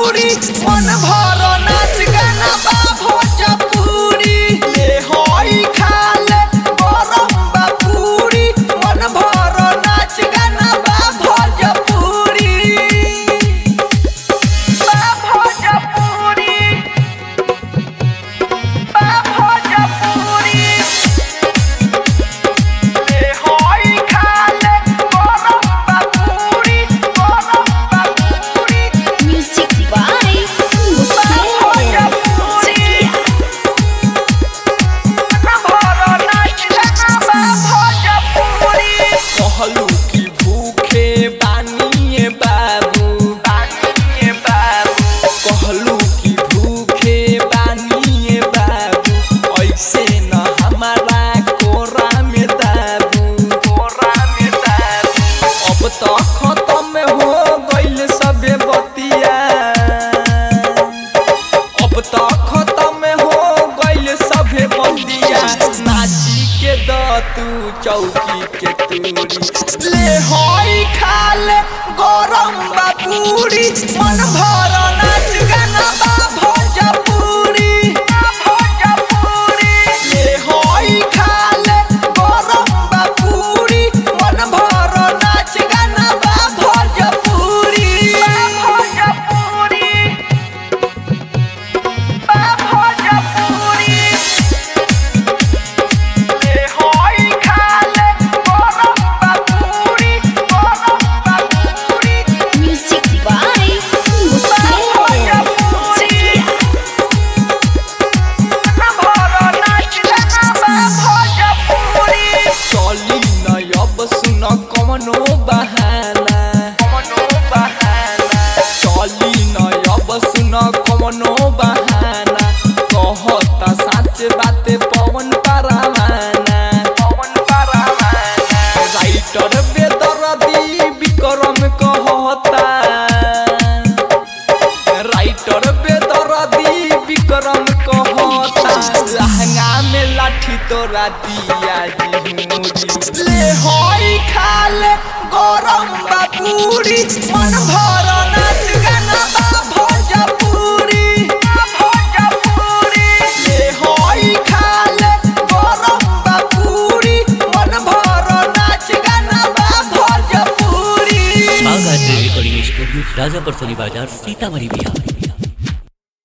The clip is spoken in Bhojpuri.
पूरी मन भर नाच गाना बा भोजपुरी ले होई खाले गरम बा पूरी मन भर नाच गाना बा भोजपुरी बा भोजपुरी बा भोजपुरी ले होई खाले गरम बा पूरी Music by कहलू की भूखे बानिए बाबू कहलू की भूखे बानिए बाबू ऐसे न हमारा कोरा में दाबू अब तो खत्म हो गइल सबे बतिया अब तो खत्म हो गइल सबे बतिया नाची के द तू चौकी के तूरी ले होई खाले गरम बा पूरी मन भर नाच गाना बा भोजपुरी ले होई खाले गरम बा पूरी मन भर नाच गाना बा भोजपुरी ले होई खाले गरम बा पूरी Music by चली न अब सुन कमनो बहाना चली न अब सुन कमनो बहाना कहता साच बाते पवन परमाना राइटर बेदर्दी विक्रम कहता राइटर बेदर्दी विक्रम कहता लहंगा में लाठी तोरा दिया जी ले होई खाले गरम बा पूरी मन भर नाच गाना बा भोजपुरी ले होई खाले गरम बा पूरी मन भर नाच गाना बा भोजपुरी बागायत रिकॉर्डिंग स्टूडियो राजापुर सोनी बाजार सीतामढ़ी बिहार।